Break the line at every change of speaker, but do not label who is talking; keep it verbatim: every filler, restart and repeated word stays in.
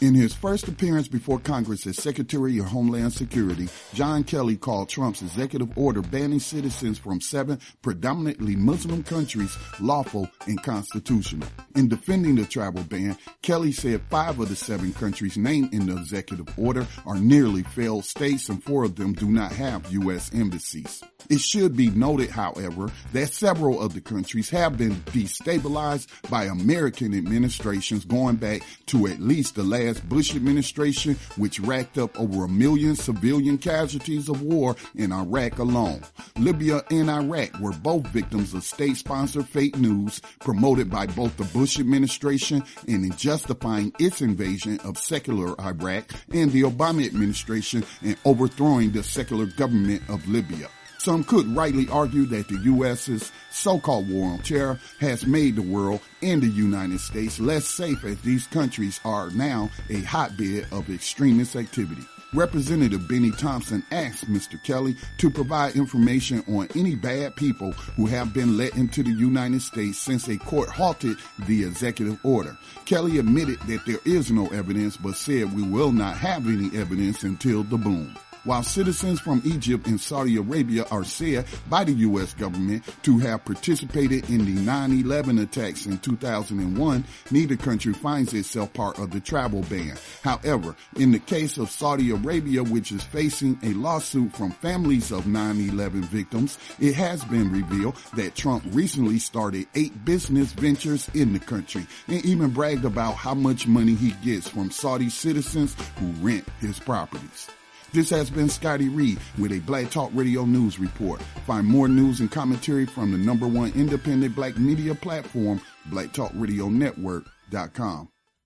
In his first appearance before Congress as Secretary of Homeland Security, John Kelly called Trump's executive order banning citizens from seven predominantly Muslim countries lawful and constitutional. In defending the travel ban, Kelly said five of the seven countries named in the executive order are nearly failed states and four of them do not have U S embassies. It should be noted, however, that several of the countries have been destabilized by American administrations going back to at least the last Bush administration, which racked up over a million civilian casualties of war in Iraq alone. Libya and Iraq were both victims of state-sponsored fake news promoted by both the Bush administration and in justifying its invasion of secular Iraq and the Obama administration in overthrowing the secular government of Libya. Some could rightly argue that the U S's so-called war on terror has made the world and the United States less safe, as these countries are now a hotbed of extremist activity. Representative Benny Thompson asked Mister Kelly to provide information on any bad people who have been let into the United States since a court halted the executive order. Kelly admitted that there is no evidence, but said we will not have any evidence until the boom. While citizens from Egypt and Saudi Arabia are said by the U S government to have participated in the nine eleven attacks in two thousand one, neither country finds itself part of the travel ban. However, in the case of Saudi Arabia, which is facing a lawsuit from families of nine eleven victims, it has been revealed that Trump recently started eight business ventures in the country and even bragged about how much money he gets from Saudi citizens who rent his properties. This has been Scotty Reed with a Black Talk Radio News Report. Find more news and commentary from the number one independent black media platform, black talk radio network dot com.